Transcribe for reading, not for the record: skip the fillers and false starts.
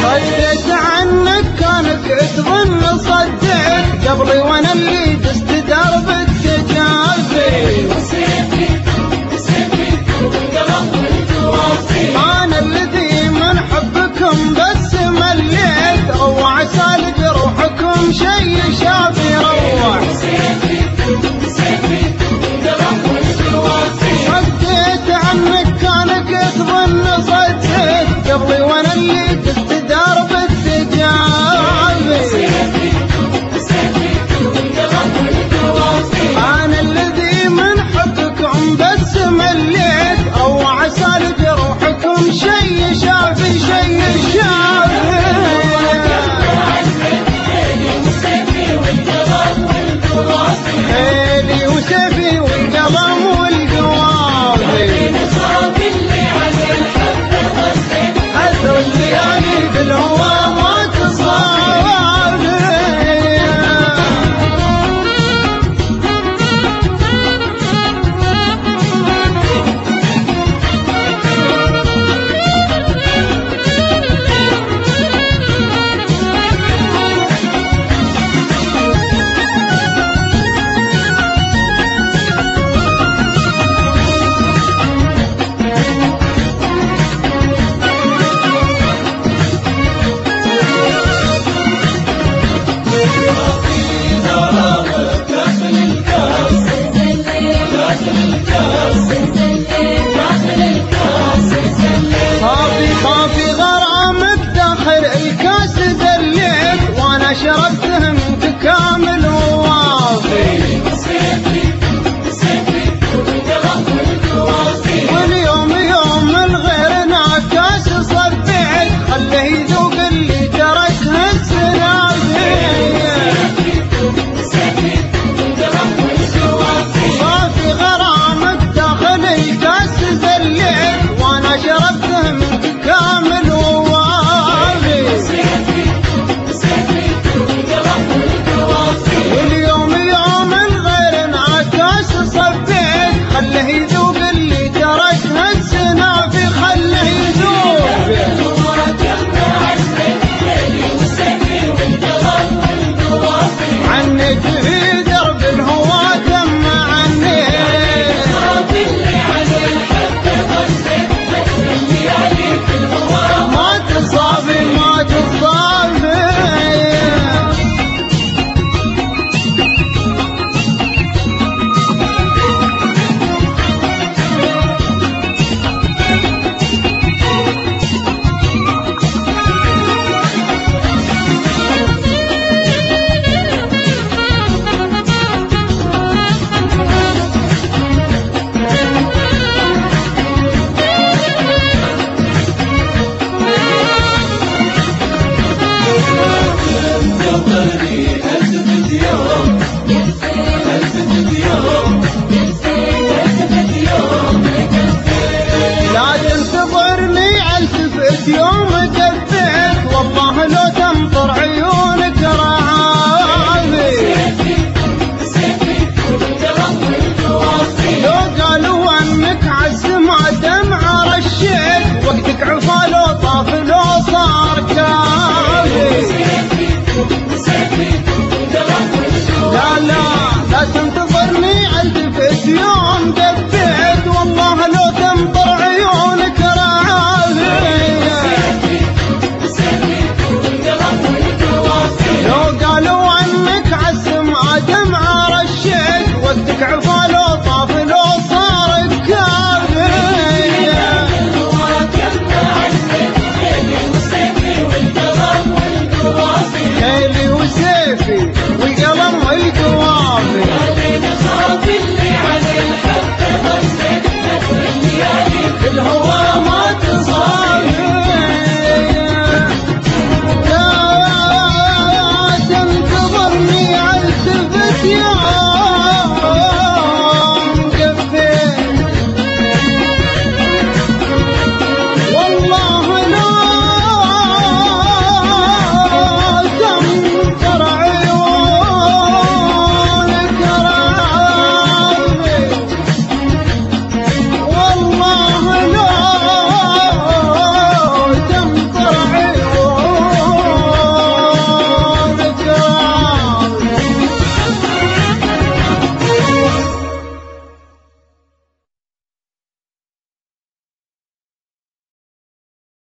صديت عنك كانك تظن صديت قبلي وانا اللي دست درب التجافي. انا الذي من حبكم بس مليت روع سالج روحكم شي شافي روع. صديت عنك كانك تظن صديت قبلي وانا اللي دست درب التجافي. انا الذي من حبكم بس مليت روع سالج روحكم شي شافي شي شافي. هيلي وسيفي والقلم والقوافي حتى الليالي بالهوى ما تصافي. صافي غرامك داخل الكاس دليت وانا شربته منك كامل ووافي. واليوم يوم الغير نعكاس صبيت خله يذوق اللي تركه السنافي. صافي غرامك داخل الكاس دليت وانا شربته منك كامل ووافي. واليوم يوم الغير انعكاس صبيت خله يذوق اللي تركها السنافي خله يذوق. عنك في درب الهوى دم عني ما تصافي ما تصافي.